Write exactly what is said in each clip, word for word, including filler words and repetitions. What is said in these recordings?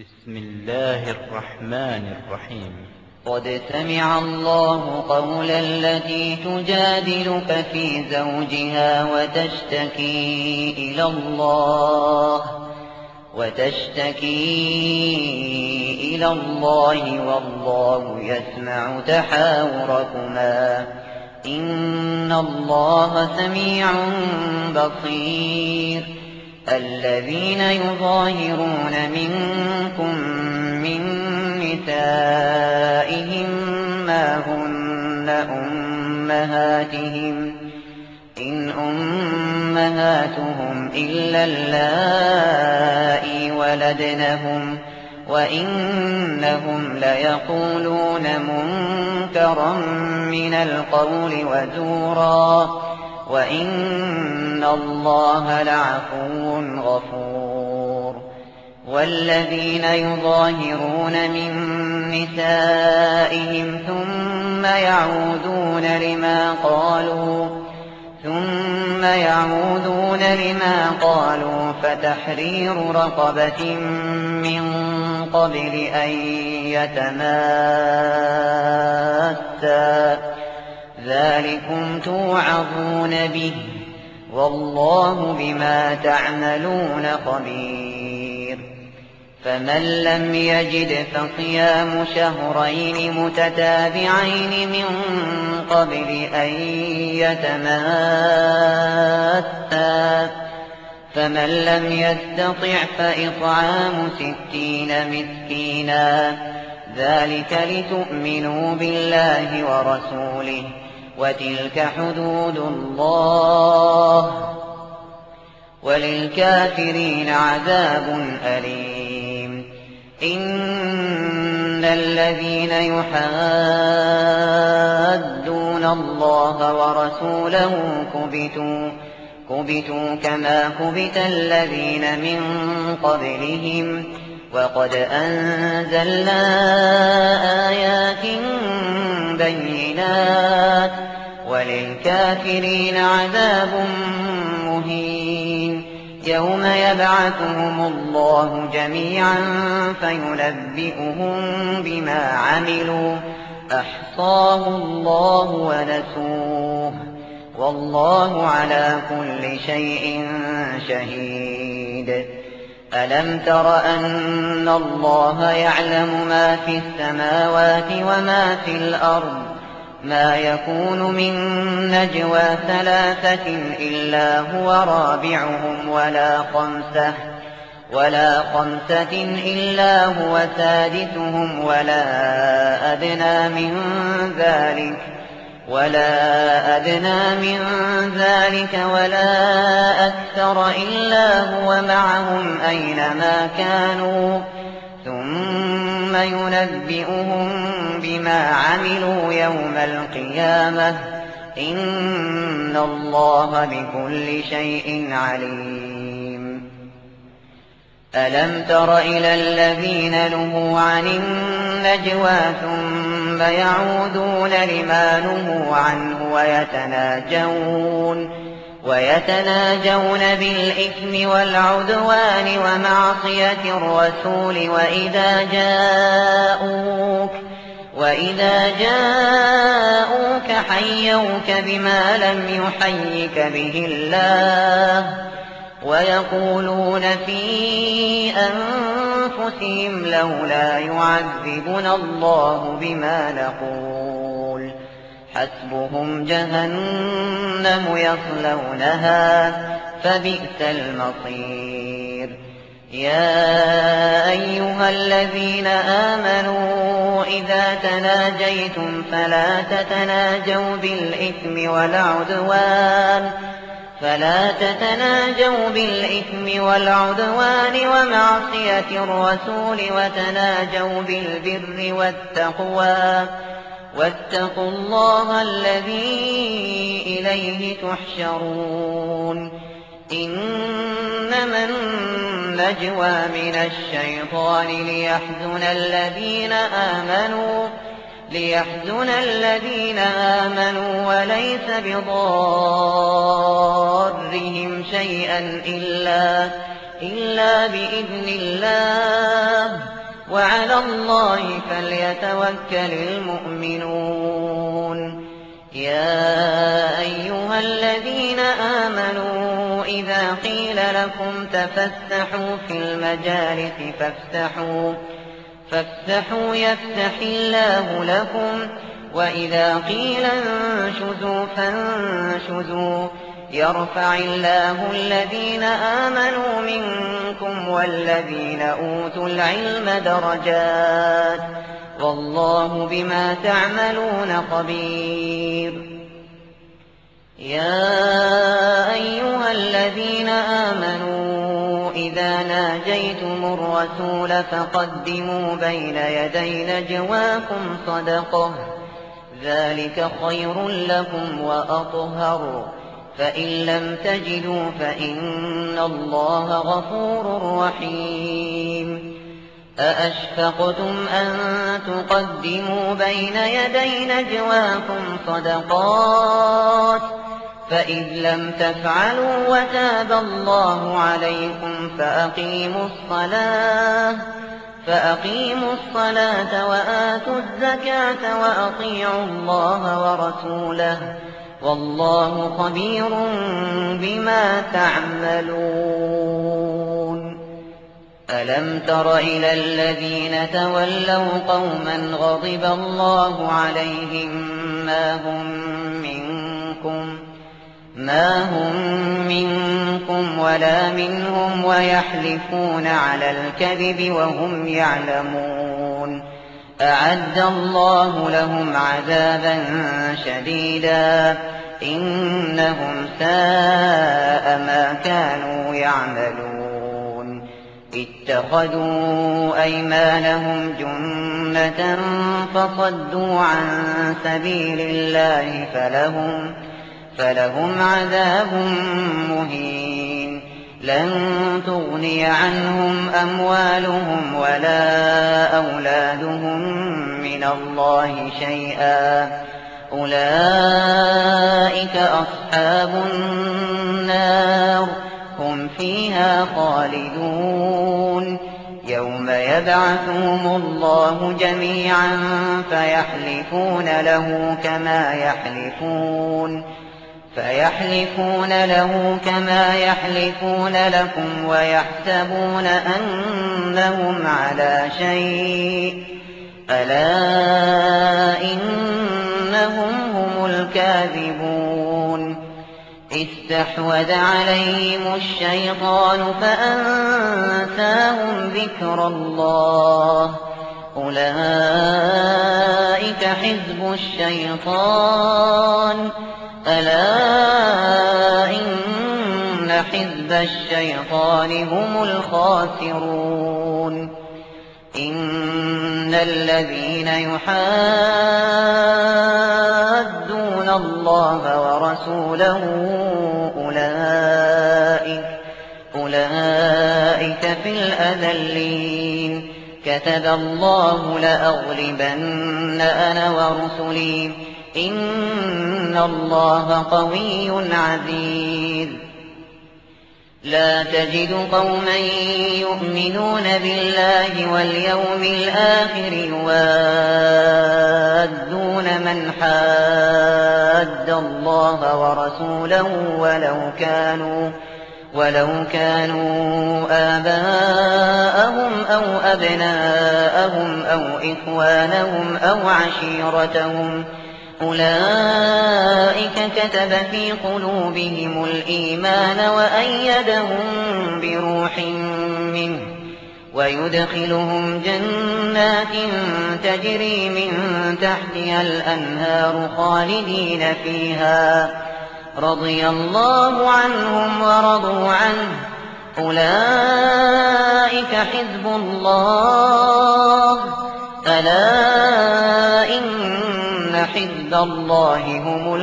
بسم الله الرحمن الرحيم. قد سمع الله قول التي تجادلك في زوجها وتشتكي إلى الله وتشتكي إلى الله والله يسمع تحاوركما إن الله سميع بصير. الذين يظاهرون منكم من نسائهم ما هن أمهاتهم إن أمهاتهم إلا اللائي ولدنهم وإنهم ليقولون منكرا من القول وزورا وإن الله لعفو غفور. والذين يظاهرون من نسائهم ثم يعودون لما قالوا ثم يعودون لما قالوا فتحرير رقبة من قبل أن يتماسا ذلكم توعظون به والله بما تعملون خبير. فمن لم يجد فصيام شهرين متتابعين من قبل أن يتماسا فمن لم يستطع فإطعام ستين مسكينا ذلك لتؤمنوا بالله ورسوله وتلك حدود الله وللكافرين عذاب أليم. إن الذين يحادون الله ورسوله كبتوا كبتوا كما كبت الذين من قبلهم وقد أنزلنا آيات بينات وللكافرين عذاب مهين. يوم يبعثهم الله جميعا فينبئهم بما عملوا أحصاه الله ونسوه والله على كل شيء شهيد. ألم تر أن الله يعلم ما في السماوات وما في الأرض ما يكون من نجوى ثلاثة إلا هو رابعهم ولا خمسة ولا خمسة إلا هو سادسهم ولا أدنى من ذلك ولا أدنى من ذلك ولا أكثر إلا هو معهم أينما كانوا ثم ينبئهم بما عملوا يوم القيامة إن الله بكل شيء عليم. ألم تر إلى الذين نهوا عن النجوى ثم يعودون لما نهوا عنه ويتناجون ويتناجون بالإثم والعدوان ومعصية الرسول وإذا جاءوك وإذا جاءوك حيوك بما لم يحيك به الله ويقولون في أنفسهم لولا يعذبنا الله بما نقول حسبهم جهنم يصلونها فبئس المصير. يا أيها الذين آمنوا إذا تناجيتم فلا تتناجوا بالإثم والعدوان فلا تتناجوا بالإثم والعدوان ومعصية الرسول وتناجوا بالبر والتقوى واتقوا الله الذي إليه تحشرون. إنما النجوى من الشيطان ليحزن الذين آمنوا ليحزن الذين آمنوا وليس بضارهم شيئا إلا, إلا بإذن الله وعلى الله فليتوكل المؤمنون يا أيها الذين آمنوا إذا قيل لكم تفسحوا في المجالس فافسحوا فافسحوا يفسح الله لكم وإذا قيل انشزوا فانشزوا يرفع الله الذين آمنوا منكم والذين أوتوا العلم درجات والله بما تعملون خبير يا أيها الذين آمنوا إذا ناجيتم الرسول فقدموا بين يدي نجواكم صدقة ذلك خير لكم وأطهر فإن لم تجدوا فإن الله غفور رحيم أأشفقتم أن تقدموا بين يدي نجواكم صدقات فإذ لم تفعلوا وتاب الله عليكم فأقيموا الصلاة فأقيموا الصلاة وآتوا الزكاة وأطيعوا الله ورسوله والله خبير بما تعملون ألم تر إلى الذين تولوا قوما غضب الله عليهم ما هم منكم ما هم منكم ولا منهم ويحلفون على الكذب وهم يعلمون أعد الله لهم عذابا شديدا إنهم ساء ما كانوا يعملون اتخذوا أيمانهم جنة فصدوا عن سبيل الله فلهم فلهم عذاب مهين لن تغني عنهم أموالهم ولا أولادهم من الله شيئا أولئك أصحاب النار هم فيها خالدون يوم يبعثهم الله جميعا فيحلفون له كما يحلفون فيحلفون له كما يحلفون لكم ويحسبون أنهم على شيء ألا إنهم هم الكاذبون استحوذ عليهم الشيطان فأنساهم ذكر الله أولئك حزب الشيطان ألا إن حزب الشيطان هم الخاسرون إن الذين يحادون الله ورسوله أولئك أولئك في الأذلين كتب الله لأغلبن أنا ورسلي إن الله قوي عزيز لا تجد قوما يؤمنون بالله واليوم الآخر يوادون من حاد الله ورسوله ولو كانوا ولو كانوا آباءهم أو أبناءهم أو إخوانهم أو عشيرتهم أولئك كتب في قلوبهم الإيمان وأيدهم بروح منه ويدخلهم جنات تجري من تحتها الأنهار خالدين فيها رضي الله عنهم ورضوا عنه أولئك حزب الله ألا إن حزب الله هم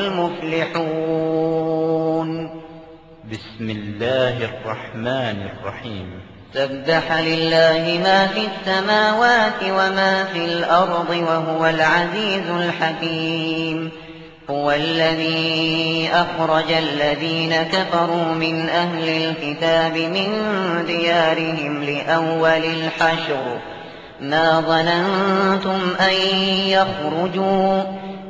المفلحون بسم الله الرحمن الرحيم سبح لله ما في السماوات وما في الأرض وهو العزيز الحكيم هو الذي أخرج الذين كفروا من أهل الكتاب من ديارهم لأول الحشر ما ظننتم أن يخرجوا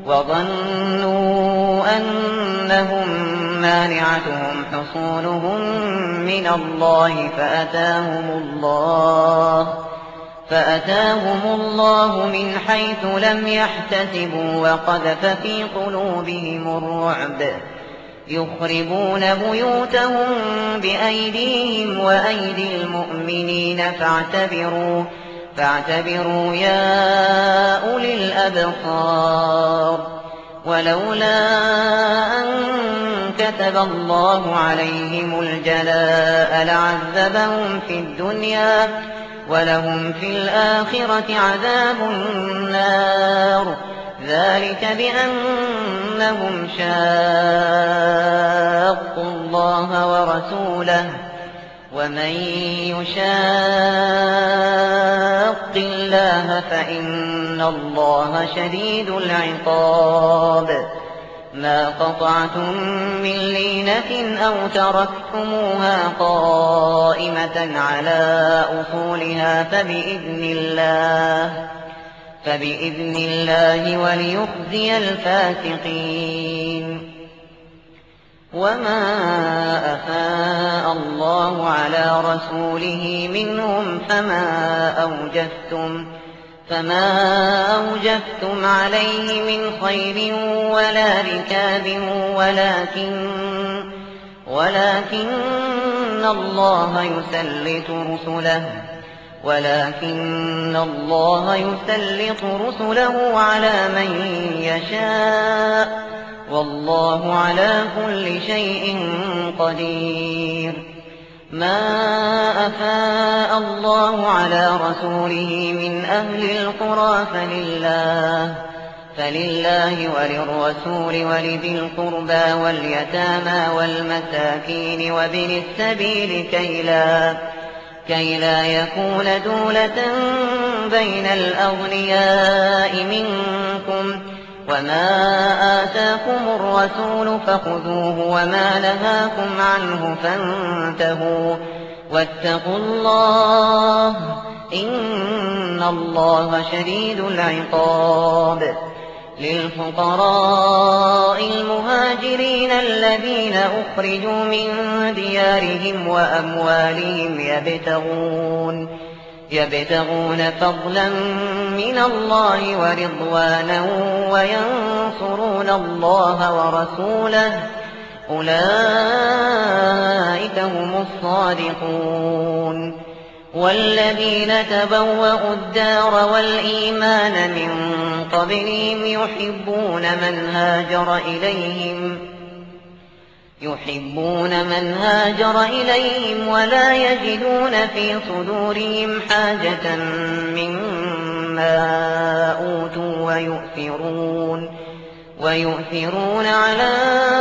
وظنوا أنهم مانعتهم حصونهم من الله فأتاهم الله فأتاهم الله من حيث لم يحتسبوا وقذف في قلوبهم الرعب يخربون بيوتهم بأيديهم وأيدي المؤمنين فاعتبروا فاعتبروا يا أولي الأبصار ولولا أن كتب الله عليهم الجلاء لعذبهم في الدنيا ولهم في الآخرة عذاب النار ذلك بأنهم شاقوا الله ورسوله ومن يشاق الله فإن الله شديد العقاب ما قطعتم من لينة أو تركتموها قائمة على أصولها فبإذن الله فبإذن الله وليخزي الفاسقين وما أفاء الله على رسوله منهم فما أوجفتم فما أوجفتم عليه من خيل ولا ركاب ولكن ولكن الله يسلط رسله ولكن الله يسلط رسله على من يشاء والله على كل شيء قدير ما أفاء الله على رسوله من أهل القرى فلله فلله وللرسول ولذي القربى واليتامى والمساكين وابن السبيل كي لا كي لا يكون دولة بين الأغنياء منكم وما آتاكم الرسول فخذوه وما نهاكم عنه فانتهوا واتقوا الله إن الله شديد العقاب للفقراء المهاجرين الذين أخرجوا من ديارهم وأموالهم يبتغون يبتغون فضلا من الله ورضوانا وينصرون الله ورسوله أولئك هم الصادقون والذين تبوأوا الدار والإيمان من قبلهم يحبون من هاجر إليهم يحبون من هاجر إليهم ولا يجدون في صدورهم حاجة مما أوتوا ويؤثرون ويؤثرون على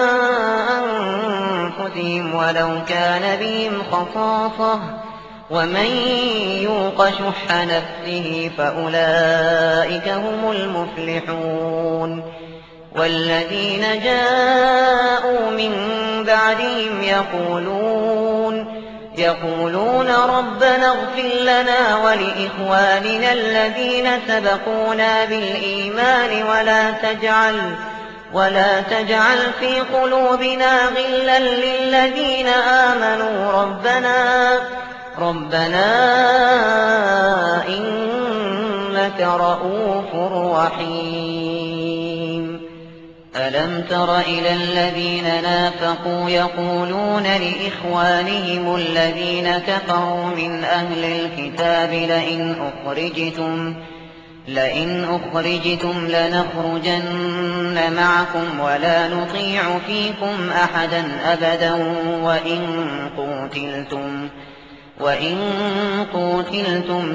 أنفسهم ولو كان بهم خصاصة ومن يوق شح نفسه فأولئك هم المفلحون والذين جاءوا من بعدهم يقولون يقولون ربنا اغفر لنا ولإخواننا الذين سبقونا بالإيمان ولا تجعل ولا تجعل في قلوبنا غلا للذين آمنوا ربنا ربنا إنك رؤوف رحيم ألم تر إلى الذين نافقوا يقولون لإخوانهم الذين كفروا من أهل الكتاب لئن أخرجتم لئن أخرجتم لنخرجن معكم ولا نطيع فيكم أحدا أبدا وإن قتلتم وإن قتلتم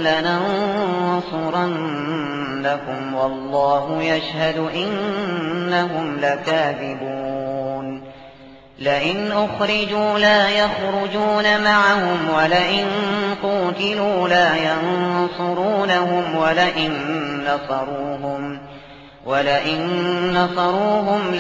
لننصرنكم والله يشهد إنهم لكاذبون لئن أخرجوا لا يخرجون معهم ولئن قتلوا لا ينصرونهم ولئن نصروهم ولئن نصروهم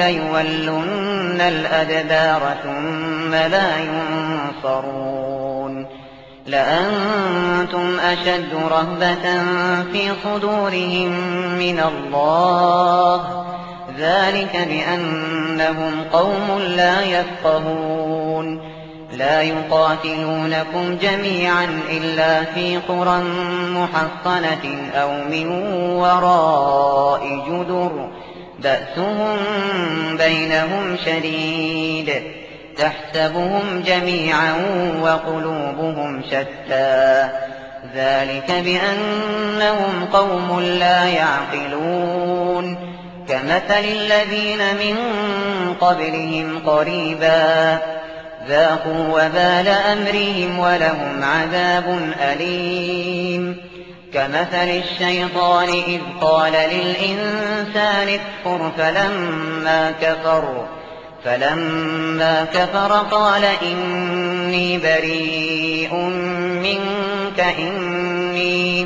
ليولن الأدبار ثم لا ينصرون لأنتم أشد رهبة في صدورهم من الله، ذلك بأنهم قوم لا يفقهون. لا يقاتلونكم جميعا إلا في قرى محصنة أو من وراء جدر، بأسهم بينهم شديد، تحسبهم جميعا وقلوبهم شتى، ذلك بأنهم قوم لا يعقلون. كمثل الذين من قبلهم قريبا ذاقوا وبال أمرهم ولهم عذاب أليم. كمثل الشيطان إذ قال للإنسان اكفر فلما كفر فلما كفر قال إني بريء منك إني,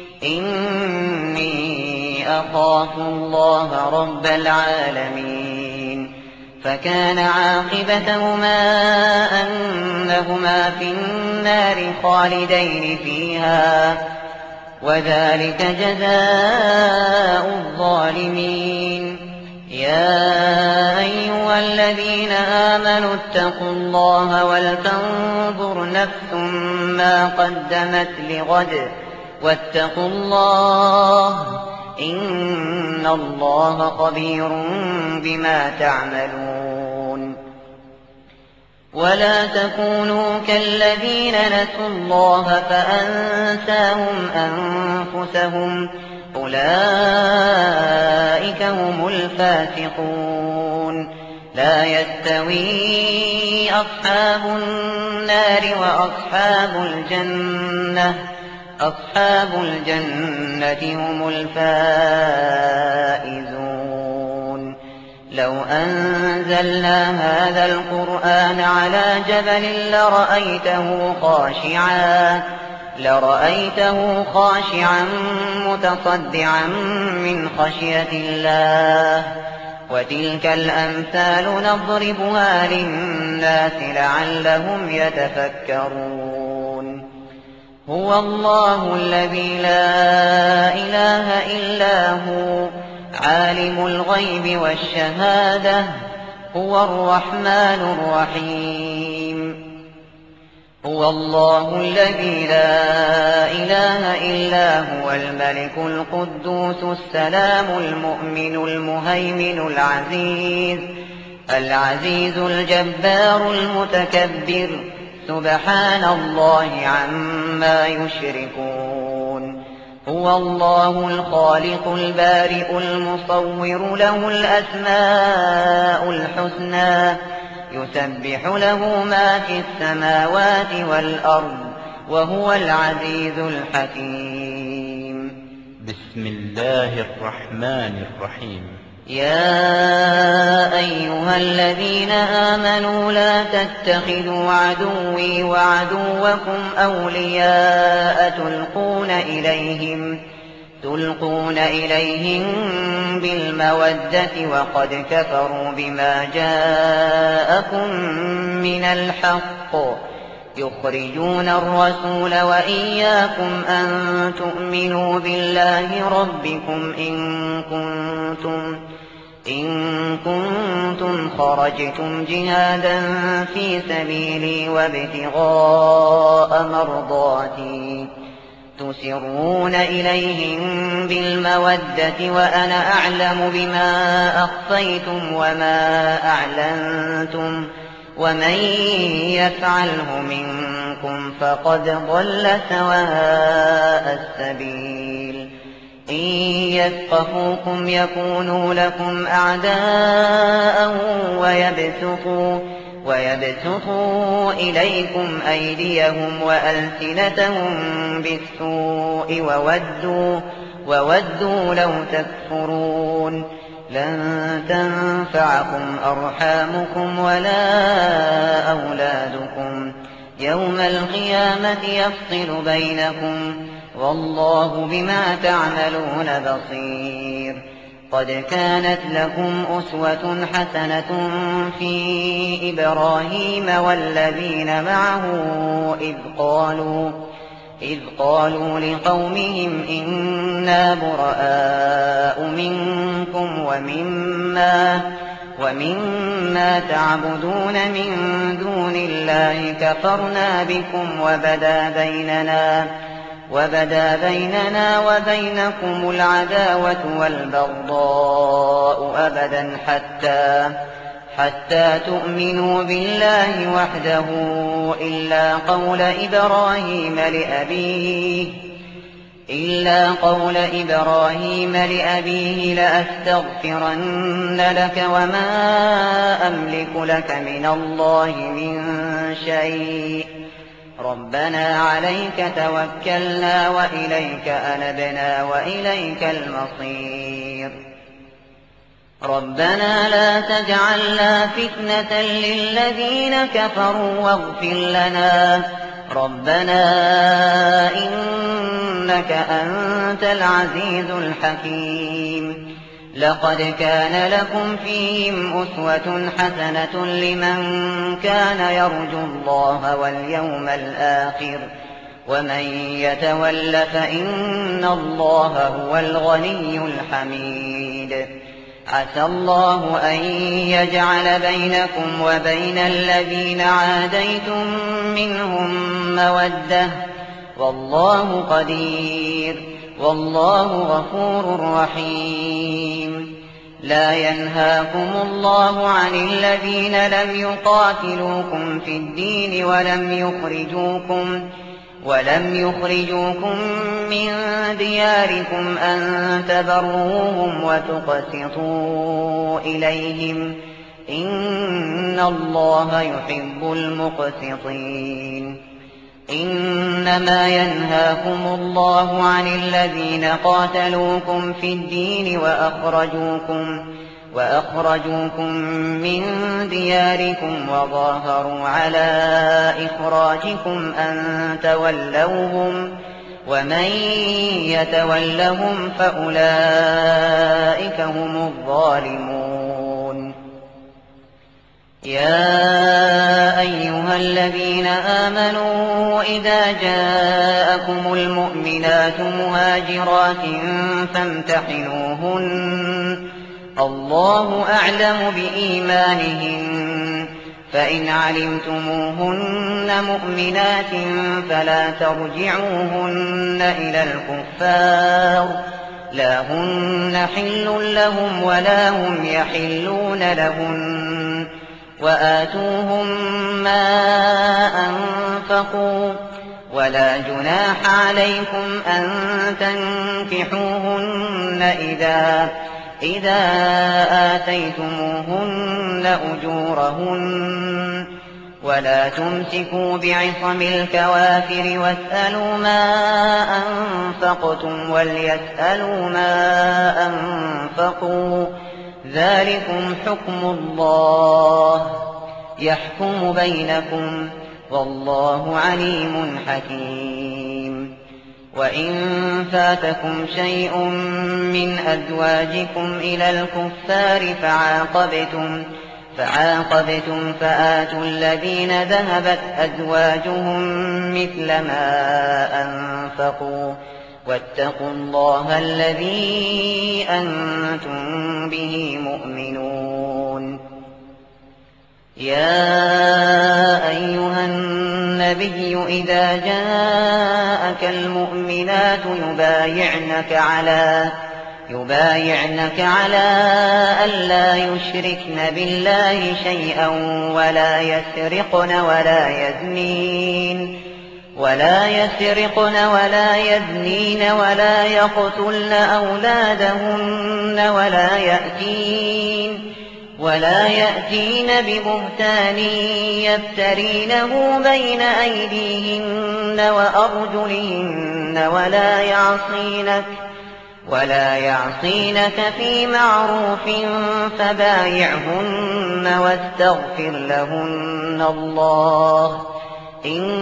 إني أخاف الله رب العالمين. فكان عاقبتهما أنهما في النار خالدين فيها، وذلك جزاء الظالمين. يا أيها الذين آمنوا اتقوا الله ولتنظر نفس ما قدمت لغد واتقوا الله إن الله خبير بما تعملون. ولا تكونوا كالذين نسوا الله فأنساهم أنفسهم، أولئك هم الفاسقون. لا يستوي أصحاب النار وأصحاب الجنة أصحاب الجنة هم الفائزون. لو أنزلنا هذا القرآن على جبل لرأيته خاشعا لرأيته خاشعا متصدعا من خشية الله. وتلك الأمثال نضربها للناس لعلهم يتفكرون. هو الله الذي لا إله إلا هو عالم الغيب والشهادة هو الرحمن الرحيم. هو الله الذي لا إله إلا هو الملك القدوس السلام المؤمن المهيمن العزيز العزيز الجبار المتكبر سبحان الله عما يشركون. هو الله الخالق البارئ المصور له الأسماء الحسنى يسبح له ما في السماوات والأرض وهو العزيز الحكيم. بسم الله الرحمن الرحيم. يا أيها الذين آمنوا لا تتخذوا عدوي وعدوكم أولياء تلقون إليهم تلقون إليهم بالمودة وقد كفروا بما جاءكم من الحق يخرجون الرسول وإياكم أن تؤمنوا بالله ربكم إن كنتم إن كنتم خرجتم جهادا في سبيلي وابتغاء مرضاتي تسرون إليهم بالمودة وأنا أعلم بما أخفيتم وما أعلنتم ومن يفعله منكم فقد ضل سواء السبيل. إن يثقفوكم يكونوا لكم أعداء ويبسطوا, ويبسطوا إليكم أيديهم وألسنتهم بالسوء وودوا, وودوا لو تكفرون. لن تنفعكم أرحامكم ولا أولادكم يوم القيامة يفصل بينكم والله بما تعملون بصير. قد كانت لكم أسوة حسنة في إبراهيم والذين معه إذ قالوا إذ قالوا لقومهم إنا براء منكم ومما ومما تعبدون من دون الله كفرنا بكم وبدا بيننا وبدا بيننا وبينكم العداوة والبغضاء أبدا حتى حتى تؤمنوا بالله وحده إلا قول إبراهيم لأبيه إلا قول إبراهيم لأبيه لأستغفرن لك وما أملك لك من الله من شيء ربنا عليك توكلنا وإليك أنبنا وإليك المصير ربنا لا تجعلنا فتنة للذين كفروا واغفر لنا ربنا إنك أنت العزيز الحكيم لقد كان لكم فيهم أسوة حسنة لمن كان يرجو الله واليوم الآخر ومن يتول فإن الله هو الغني الحميد عسى الله أن يجعل بينكم وبين الذين عاديتم منهم مودة والله قدير والله غفور رحيم لا ينهاكم الله عن الذين لم يقاتلوكم في الدين ولم يخرجوكم ولم يخرجوكم من دياركم أن تبروهم وتقسطوا إليهم إن الله يحب المقسطين إنما ينهاكم الله عن الذين قاتلوكم في الدين وأخرجوكم وأخرجوكم من دياركم وظاهروا على إخراجكم أن تولوهم ومن يتولهم فأولئك هم الظالمون يا أيها الذين آمنوا إذا جاءكم المؤمنات مهاجرات فامتحنوهن الله أعلم بإيمانهن فإن علمتموهن مؤمنات فلا ترجعوهن إلى الكفار لا هن حل لهم ولا هم يحلون لهن وآتوهم ما أنفقوا ولا جناح عليكم أن تنكحوهن إذا إذا آتيتموهن أجورهن ولا تمسكوا بعصم الكوافر واسألوا ما أنفقتم وليسألوا ما أنفقوا ذلكم حكم الله يحكم بينكم والله عليم حكيم وإن فاتكم شيء من أزواجكم إلى الكفار فعاقبتم فعاقبتم فآتوا الذين ذهبت أزواجهم مثل ما أنفقوا واتقوا الله الذي أنتم به مؤمنون يا أيها النبي إذا جاءك المؤمنات يبايعنك على يبايعنك على ألا يشركن بالله شيئا ولا يسرقن ولا يزنين ولا يسرقن ولا يزنين ولا يقتلن أولادهن ولا يأتين ولا يأتين ببهتان يفترينه بين أيديهن وأرجلهن ولا يعصينك ولا يعصينك في معروف فبايعهن واستغفر لهن الله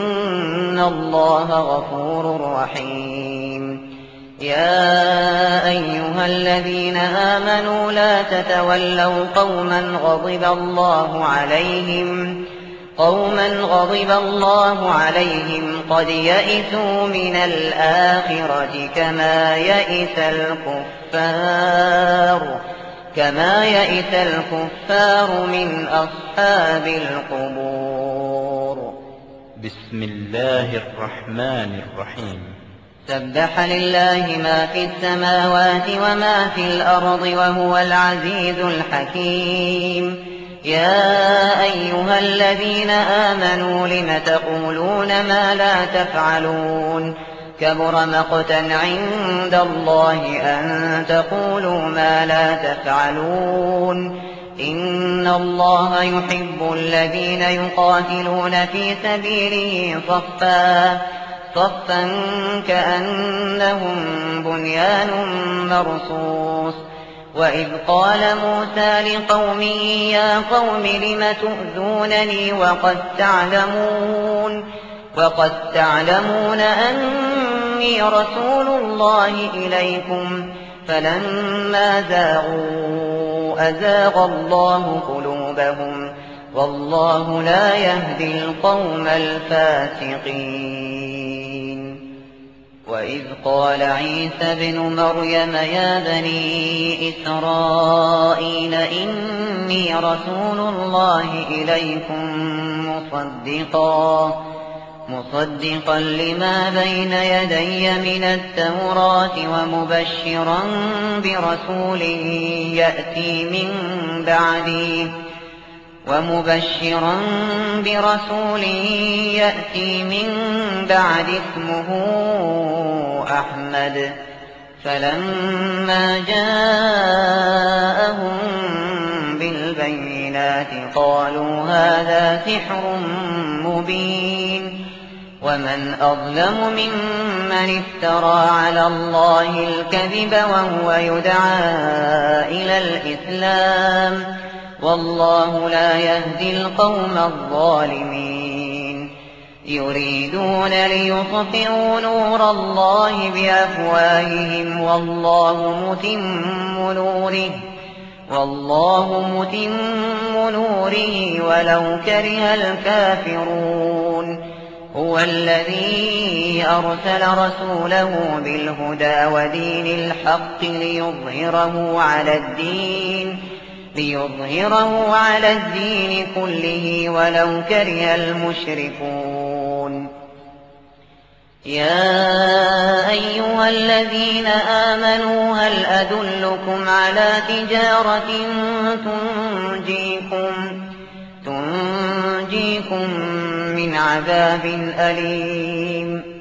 إن الله غفور رحيم يا أيها الذين آمنوا لا تتولوا قوما غضب الله عليهم قوما غضب الله عليهم قد يئسوا من الآخرة كما يئس الكفار كما يئس الكفار من أصحاب القبور. بسم الله الرحمن الرحيم. سبح لله ما في السماوات وما في الأرض وهو العزيز الحكيم. يا أيها الذين آمنوا لم تقولون ما لا تفعلون كبر مقتا عند الله أن تقولوا ما لا تفعلون. إن الله يحب الذين يقاتلون في سبيله صفا صفا كأنهم بنيان مرصوص. وإذ قال موسى لقومه يا قوم لم تؤذونني وقد تعلمون وقد تعلمون أني رسول الله إليكم فلما زاغوا أزاغ الله قلوبهم والله لا يهدي القوم الفاسقين. وإذ قال عيسى ابن مريم يا بني إسرائيل إني رسول الله إليكم مصدقا مصدقا لما بين يدي من التوراة ومبشرا برسول يأتي من بعدي ومبشرا برسول يأتي من بعد اسمه أحمد. فلما جاءهم بالبينات قالوا هذا سحر مبين. ومن أظلم ممن افترى على الله الكذب وهو يدعى إلى الإسلام والله لا يهدي القوم الظالمين. يريدون ليطفئوا نور الله بأفواههم والله متم نوره والله متم نوره ولو كره الكافرون. هو الذي أرسل رسوله بالهدى ودين الحق ليظهره على الدين ليظهره على الدين كله ولو كره المشركون. يا أيها الذين آمنوا هل أدلكم على تجارة تنجيكم تنجيكم من عذاب أليم.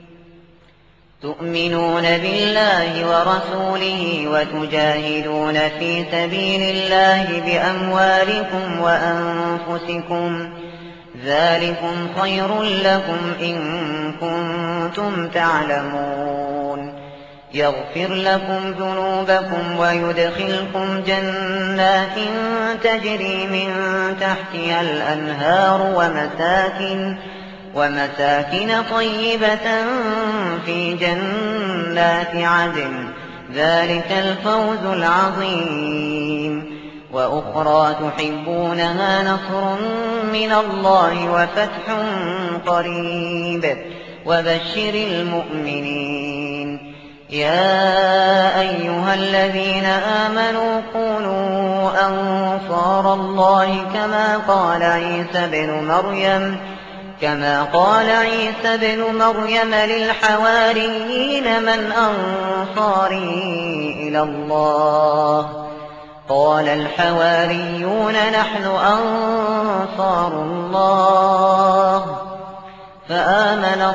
تؤمنون بالله ورسوله وتجاهدون في سبيل الله بأموالكم وأنفسكم ذلكم خير لكم إن كنتم تعلمون. يغفر لكم ذنوبكم ويدخلكم جنات تجري من تحتها الأنهار ومساكن ومساكن طيبة في جنات عدن ذلك الفوز العظيم. وأخرى تحبونها نصر من الله وفتح قريب وبشر المؤمنين. يا أيها الذين آمنوا كونوا أنصار الله كما قال عيسى بن مريم كما قال عيسى بن مريم للحواريين من أنصاري إلى الله قال الحواريون نحن أنصار الله. فآمنت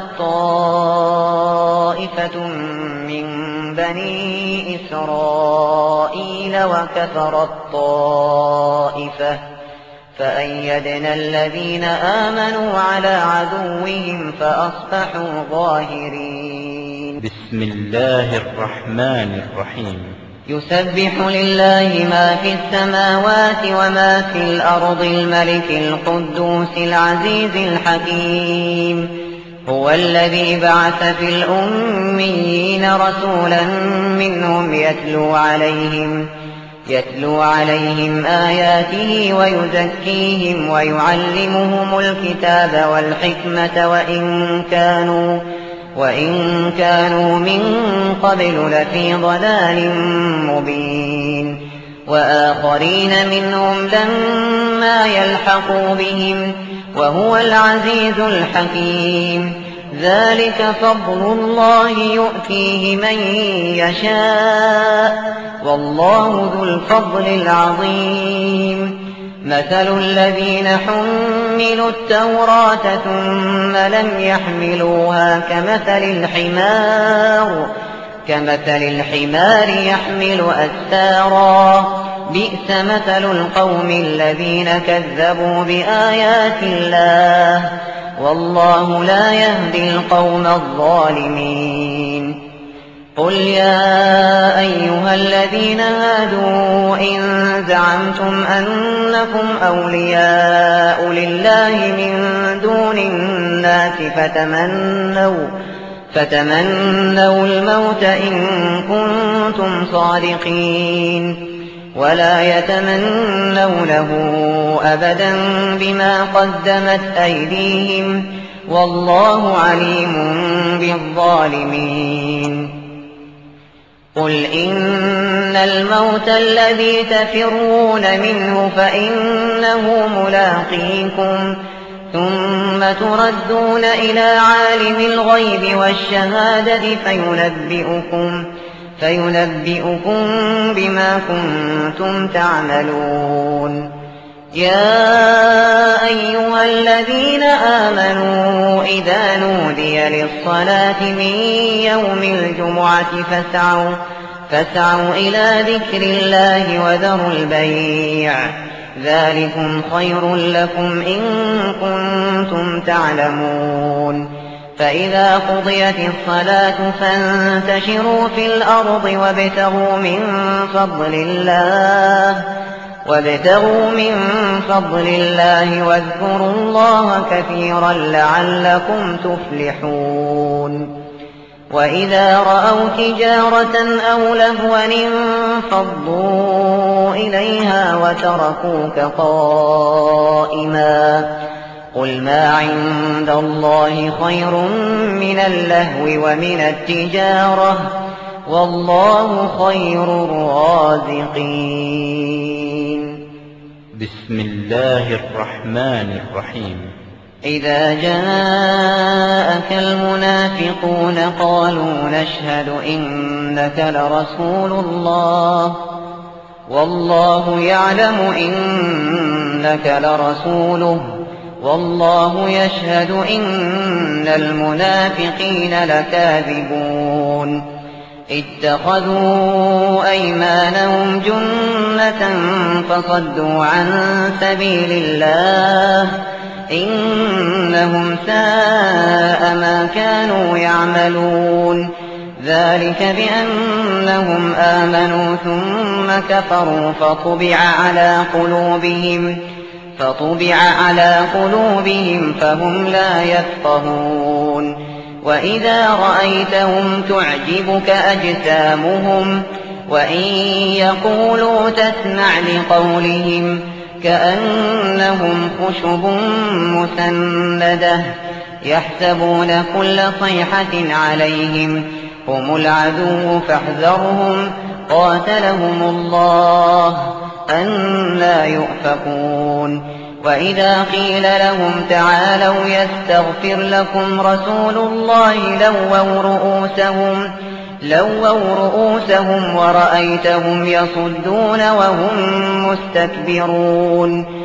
طائفة من بني إسرائيل وكفرت طائفة فأيدنا الذين آمنوا على عدوهم فأصبحوا ظاهرين. بسم الله الرحمن الرحيم. يسبح لله ما في السماوات وما في الأرض الملك القدوس العزيز الحكيم. هو الذي بعث في الأميين رسولا منهم يتلو عليهم يتلو عليهم آياته ويزكيهم ويعلمهم الكتاب والحكمة وإن كانوا وإن كانوا من قبل لفي ضلال مبين وآخرين منهم لما يلحقوا بهم وهو العزيز الحكيم ذلك فضل الله يؤتيه من يشاء والله ذو الفضل العظيم مثل الذين حملوا التوراة ثم لم يحملوها كمثل الحمار كمثل الحمار يحمل أسفارا بئس مثل القوم الذين كذبوا بآيات الله والله لا يهدي القوم الظالمين قل يا أيها الذين هادوا إن زعمتم أنكم أولياء لله من دون الناس فتمنوا فتمنوا الموت إن كنتم صادقين ولا يتمنونه أبدا بما قدمت أيديهم والله عليم بالظالمين قل إن الموت الذي تفرون منه فإنه ملاقيكم ثم تردون إلى عالم الغيب والشهادة فينبئكم فينبئكم بما كنتم تعملون يا أيها الذين آمنوا إذا نودي للصلاة من يوم الجمعة فاسعوا فاسعوا إلى ذكر الله وذروا البيع ذلكم خير لكم إن كنتم تعلمون فإذا قضيت الصلاة فانتشروا في الأرض وابتغوا من فضل الله وابتغوا من فضل الله واذكروا الله كثيرا لعلكم تفلحون وإذا رأوا تجارة أو لهوا انفضوا إليها وتركوك قائما قل ما عند الله خير من اللهو ومن التجارة والله خير الرازقين بسم الله الرحمن الرحيم إذا جاءك المنافقون قالوا نشهد إنك لرسول الله والله يعلم إنك لرسوله والله يشهد إن المنافقين لكاذبون اتخذوا أيمانهم جنة فصدوا عن سبيل الله إنهم ساء ما كانوا يعملون ذلك بأنهم آمنوا ثم كفروا فطبع على قلوبهم فطبع على قلوبهم فهم لا يفقهون وإذا رأيتهم تعجبك أجسامهم وإن يقولوا تسمع لقولهم كأنهم خشب مسندة يحسبون كل صيحة عليهم هم العدو فاحذرهم قاتلهم الله أنى يؤفكون وإذا قيل لهم تعالوا يستغفر لكم رسول الله لووا رؤوسهم لووا رؤوسهم ورأيتهم يصدون وهم مستكبرون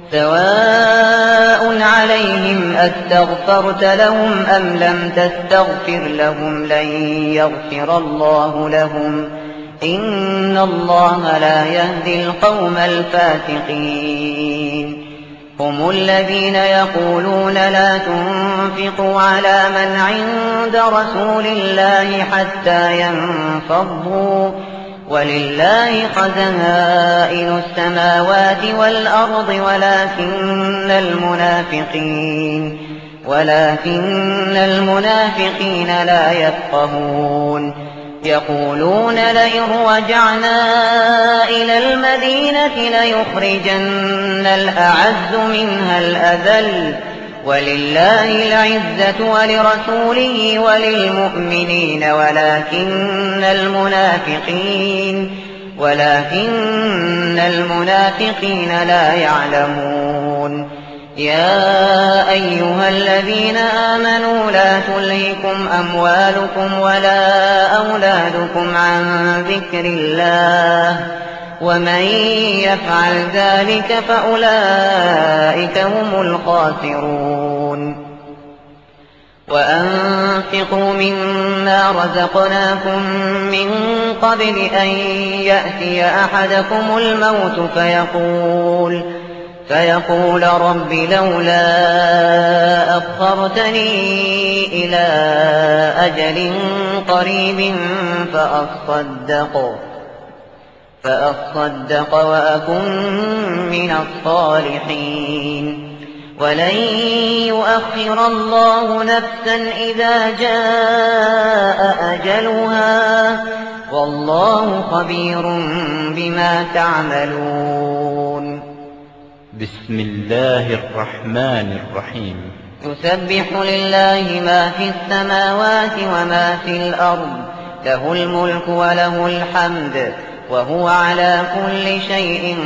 سواء عليهم أستغفرت لهم أم لم تستغفر لهم لن يغفر الله لهم إن الله لا يهدي القوم الفاسقين هم الذين يقولون لا تنفقوا على من عند رسول الله حتى ينفضوا ولله خزائن السماوات والأرض ولكن المنافقين ولكن المنافقين لا يفقهون يقولون لئن رجعنا إلى المدينة ليخرجن الأعز منها الأذل ولله العزة ولرسوله وللمؤمنين ولكن المنافقين ولكن المنافقين لا يعلمون يا أيها الذين آمنوا لا تلهكم أموالكم ولا أولادكم عن ذكر الله ومن يفعل ذلك فأولئك هم الخاسرون وأنفقوا مما رزقناكم من قبل أن يأتي أحدكم الموت فيقول فيقول رب لولا أخرتني إلى أجل قريب فأصدق فأصدق وأكن من الصالحين ولن يؤخر الله نفسا إذا جاء أجلها والله خبير بما تعملون بسم الله الرحمن الرحيم يسبح لله ما في السماوات وما في الأرض له الملك وله الحمد وهو على كل شيء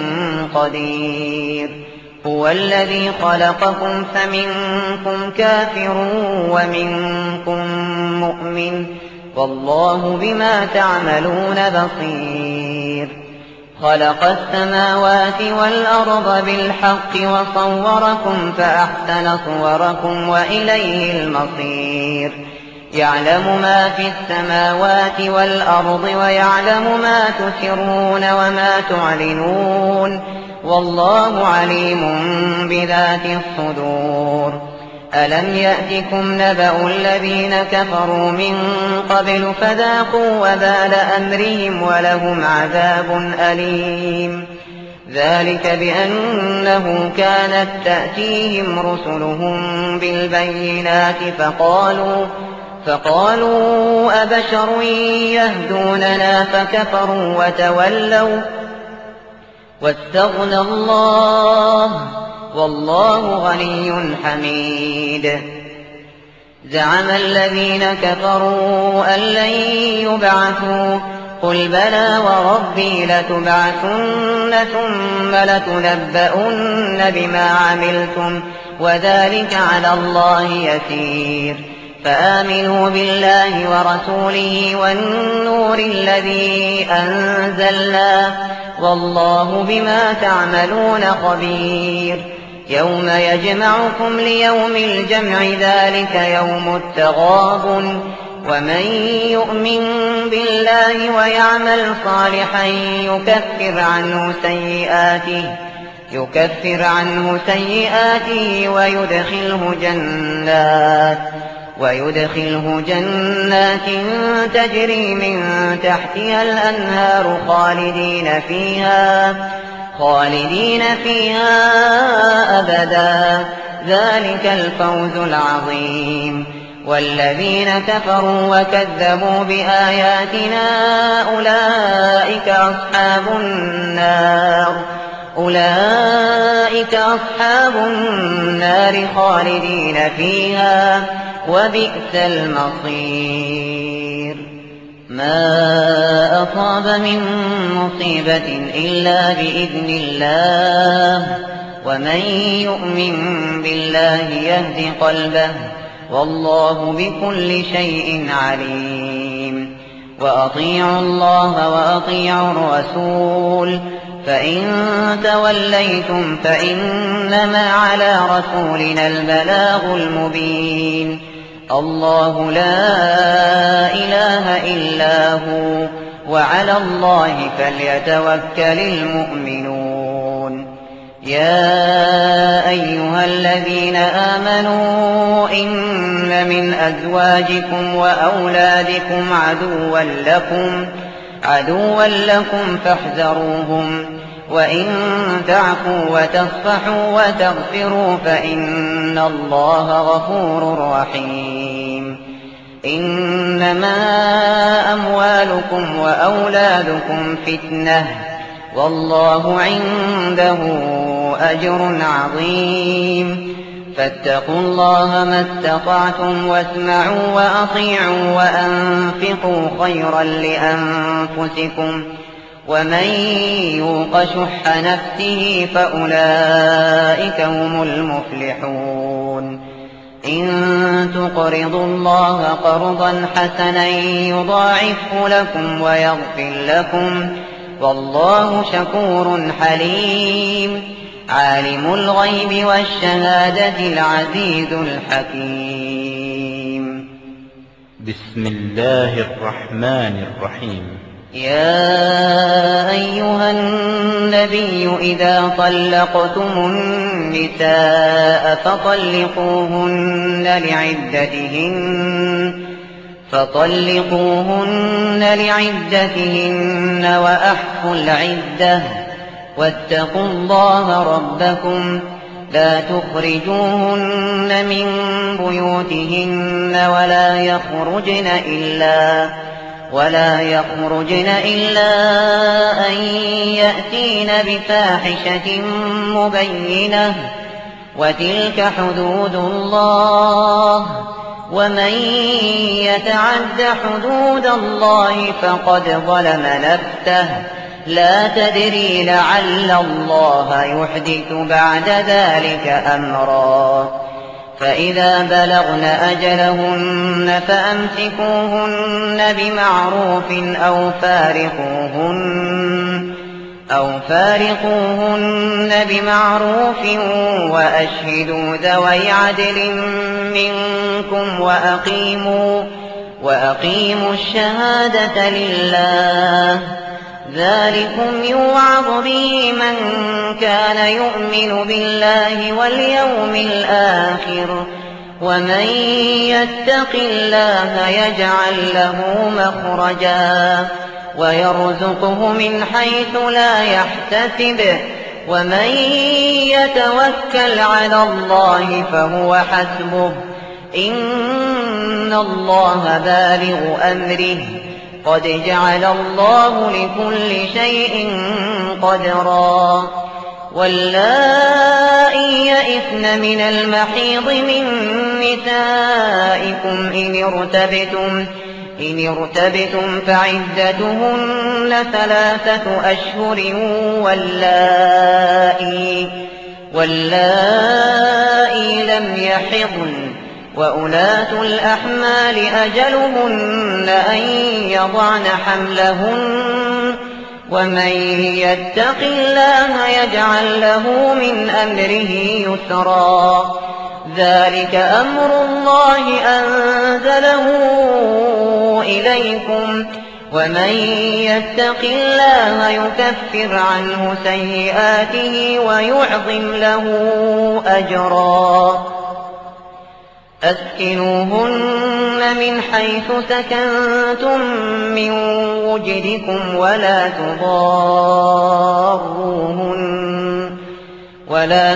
قدير هو الذي خلقكم فمنكم كافر ومنكم مؤمن والله بما تعملون بصير خلق السماوات والأرض بالحق وصوركم فأحسن صوركم وإليه المصير يعلم ما في السماوات والأرض ويعلم ما تسرون وما تعلنون والله عليم بذات الصدور ألم يأتكم نبأ الذين كفروا من قبل فذاقوا وبال أمرهم ولهم عذاب أليم ذلك بأنه كانت تأتيهم رسلهم بالبينات فقالوا فقالوا أبشر يهدوننا فكفروا وتولوا واستغنى الله والله غني حميد زعم الذين كفروا أن لن يبعثوا قل بلى وربي لتبعثن ثم لتنبؤن بما عملتم وذلك على الله يسير فآمنوا بالله ورسوله والنور الذي أنزلنا والله بما تعملون خبير يوم يجمعكم ليوم الجمع ذلك يوم التغابن ومن يؤمن بالله ويعمل صالحا يكفر عنه سيئاته يكفر عنه سيئاته ويدخله جنات ويدخله جنات تجري من تحتها الأنهار خالدين فيها خالدين فيها أبدا ذلك الفوز العظيم والذين كفروا وكذبوا بآياتنا أولئك أصحاب النار أولئك أصحاب النار خالدين فيها وبئس المصير ما أصاب من مصيبة إلا بإذن الله ومن يؤمن بالله يهد قلبه والله بكل شيء عليم وأطيعوا الله وأطيعوا الرسول فإن توليتم فإنما على رسولنا البلاغ المبين الله لا إله إلا هو وعلى الله فليتوكل المؤمنون يا أيها الذين آمنوا إن من أزواجكم وأولادكم عدوا لكم عدوا لكم فاحذروهم وإن تعفوا وتصفحوا وتغفروا فإن الله غفور رحيم. إنما أموالكم وأولادكم فتنة والله عنده أجر عظيم. فاتقوا الله ما استطعتم واسمعوا وأطيعوا وأنفقوا خيرا لأنفسكم ومن يوق شح نفسه فأولئك هم المفلحون. إن تقرضوا الله قرضا حسنا يضاعفه لكم ويغفر لكم والله شكور حليم. عالم الغيب والشهادة العزيز الحكيم. بسم الله الرحمن الرحيم. يا أيها النبي إذا طلقتم النساء فطلقوهن لعدتهن فطلقوهن لعدتهن وأحصوا العدة واتقوا الله ربكم لا تخرجوهن من بيوتهن ولا يخرجن إلا ولا يخرجن إلا أن يأتين بفاحشة مبينة وتلك حدود الله ومن يتعد حدود الله فقد ظلم نفسه لا تدري لعل الله يحدث بعد ذلك أمرا. فإذا بلغن أجلهن فأمسكوهن بمعروف أو فارقوهن أو فارقوهن بمعروف وأشهدوا ذوي عدل منكم وأقيموا وأقيموا الشهادة لله ذلكم يوعظ به من كان يؤمن بالله واليوم الآخر ومن يتق الله يجعل له مخرجا ويرزقه من حيث لا يحتسب ومن يتوكل على الله فهو حسبه إن الله بالغ أمره قد جعل الله لكل شيء قدرا. واللائي يئسن من المحيض من نسائكم إن ارتبتم إن ارتبتم فعدتهن ثلاثة أشهر واللائي واللائي لم يحضن وأولاة الأحمال أجلهن أن يضعن حملهن ومن يتق الله يجعل له من أمره يسرا. ذلك أمر الله أنزله إليكم ومن يتق الله يكفر عنه سيئاته ويعظم له أجرا. أسكنوهن من حيث سكنتم من وجدكم ولا تضاروهن ولا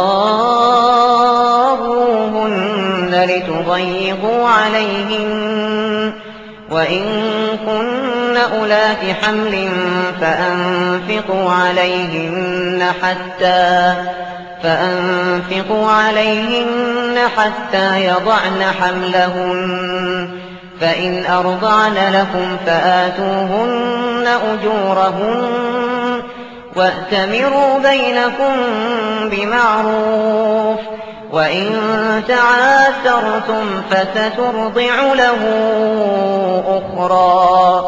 تضاروهن لتضيقوا عليهن وإن كن أولات حمل فأنفقوا عليهن حتى فأنفقوا عليهن حتى يضعن حملهن فإن أرضعن لكم فآتوهن أجورهن وأتمروا بينكم بمعروف وإن تعاثرتم فسترضع له أخرى.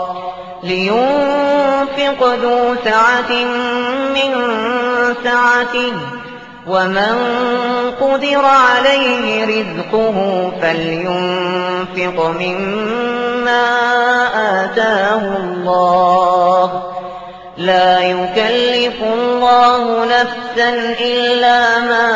لينفق ذو سعة من سعته ومن قدر عليه رزقه فلينفق مما آتاه الله لا يكلف الله نفسا إلا ما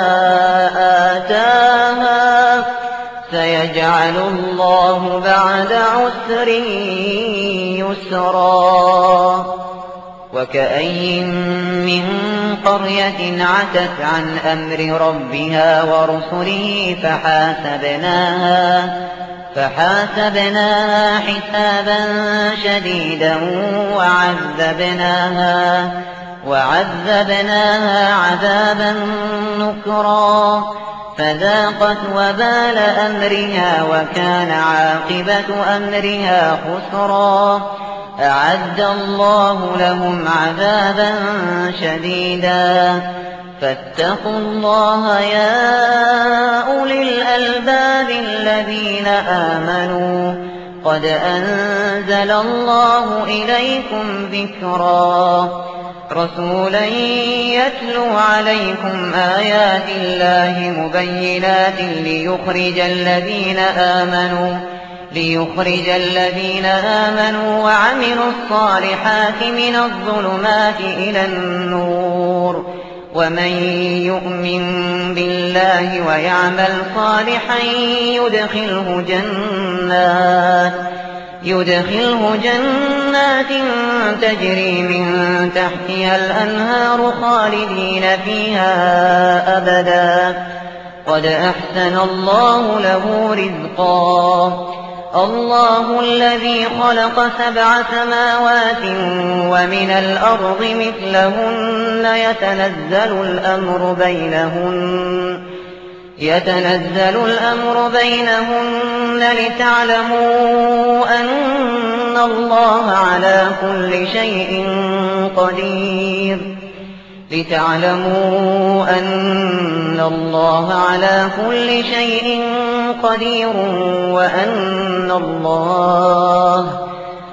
آتاها سيجعل الله بعد عسر يسرا. وكأين من قرية عتت عن أمر ربها ورسله فحاسبناها, فحاسبناها حسابا شديدا وعذبناها, وعذبناها عذابا نكرا فذاقت وبال أمرها وكان عاقبة أمرها خسرا. أعد الله لهم عذابا شديدا فاتقوا الله يا أولي الألباب الذين آمنوا قد أنزل الله إليكم ذكرا رسولا يتلو عليكم آيات الله مبينات ليخرج الذين آمنوا ليخرج الذين آمنوا وعملوا الصالحات من الظلمات إلى النور ومن يؤمن بالله ويعمل صالحا يدخله جنات يدخله جنات تجري من تحتها الأنهار خالدين فيها أبدا قد أحسن الله له رزقا. الله الذي خلق سبع سماوات ومن الأرض مثلهن يتنزل الأمر بينهن يتنزل الأمر بينهن لتعلموا أن الله على كل شيء قدير لتعلموا أن الله على كل شيء قدير وأن الله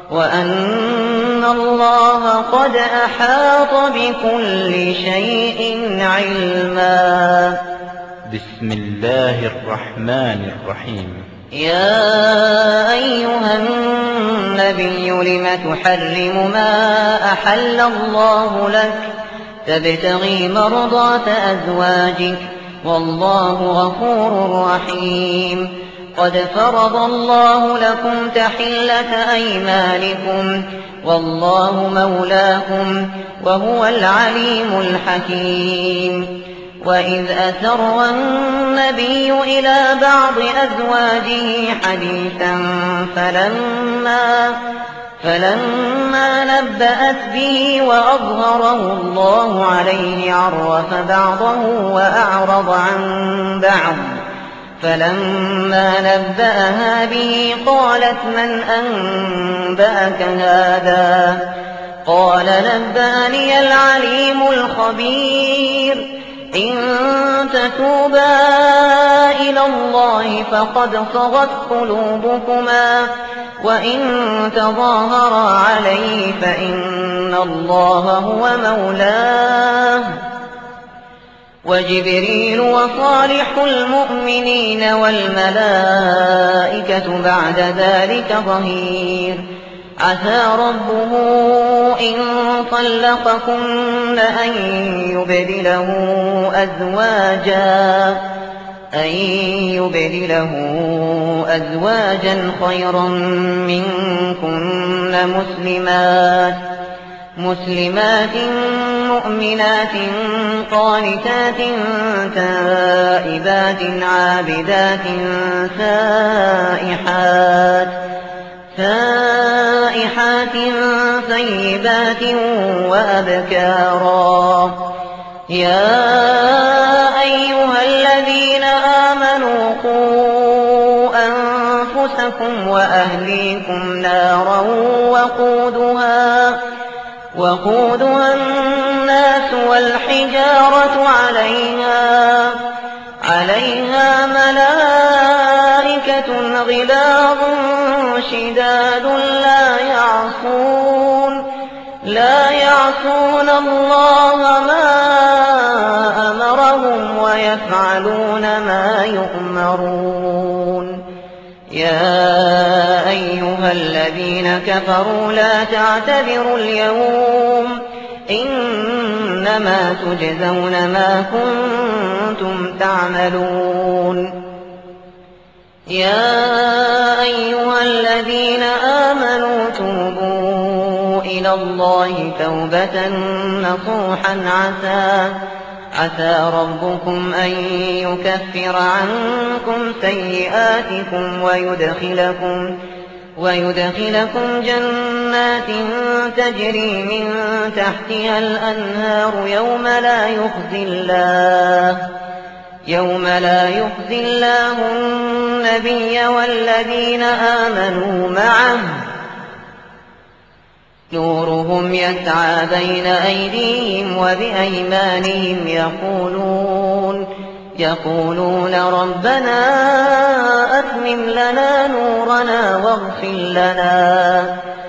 وأن الله قد أحاط بكل شيء علما. بسم الله الرحمن الرحيم. يا أيها النبي لم تحرم ما أحل الله لك تبتغي مرضات أزواجك والله غفور رحيم. قد فرض الله لكم تحلة أيمانكم والله مولاكم وهو العليم الحكيم. وإذ أسر النبي إلى بعض أزواجه حديثا فلما فلما نبأت به وأظهره الله عليه عرف بعضه وأعرض عن بعض فلما نبأها به قالت من أنبأك هذا قال نبأني العليم الخبير. إن تتوبا إلى الله فقد صغت قلوبكما وإن تظاهرا عليه فإن الله هو مولاه وجبريل وصالح المؤمنين والملائكة بعد ذلك ظهير. عسى ربه إن طلقكن أن يبدله أزواجا أن يبدله أزواجا خيرا منكن مسلمات مسلمات مؤمنات قانتات تائبات عابدات سائحات سائحات ثيبات وأبكارا. يا أيها الذين آمنوا قوا أنفسكم وأهليكم نارا وقودها وقودها الناس والحجارة عليها عليها ملائكة غلاظ شداد لا يعصون لا يعصون الله ما أمرهم ويفعلون ما يؤمرون. يا أيها الذين كفروا لا تعتذروا اليوم إنما تجزون ما كنتم تعملون. يا أيها الذين آمنوا توبوا إلى الله توبة نصوحا عسى عسى ربكم أن يكفر عنكم سيئاتكم ويدخلكم ويدخلكم جنات تجري من تحتها الأنهار يوم لا يخزي الله يوم لا يخزي الله النبي والذين آمنوا معه نورهم يسعى بين أيديهم وبأيمانهم يقولون يقولون ربنا أتمم لنا نورنا واغفر لنا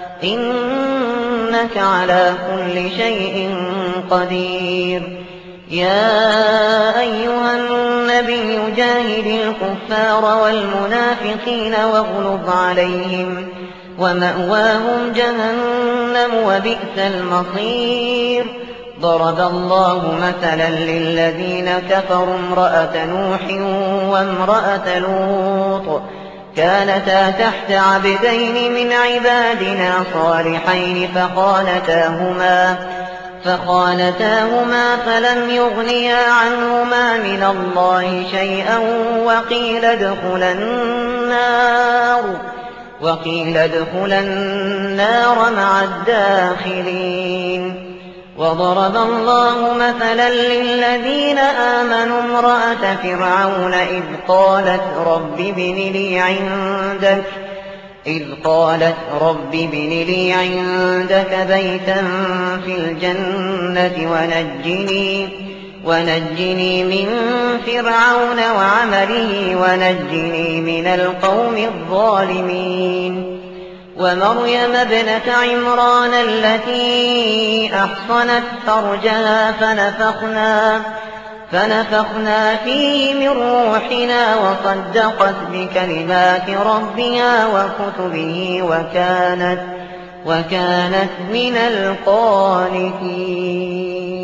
إنك على كل شيء قدير يا أيها النبي جاهد الكفار والمنافقين واغلظ عليهم ومأواهم جهنم وبئس المصير ضرب الله مثلا للذين كفروا امرأة نوح وامرأة لوط كانتا تحت عبدين من عبادنا صالحين فخانتاهما فخانتاهما فلم يغنيا عنهما من الله شيئا وقيل ادخلا النار وقيل ادخلا النار مع الداخلين وضرب الله مثلا للذين آمنوا امرأة فرعون إذ قالت رب ابن لي عندك إذ قالت رب ابن لي عندك بيتا في الجنة ونجني ونجني من فرعون وعمله ونجني من القوم الظالمين ومريم ابنة عمران التي أحصنت فرجها فنفخنا فنفخنا فيه من روحنا وصدقت بكلمات ربها وكتبه وكانت وكانت من القانتين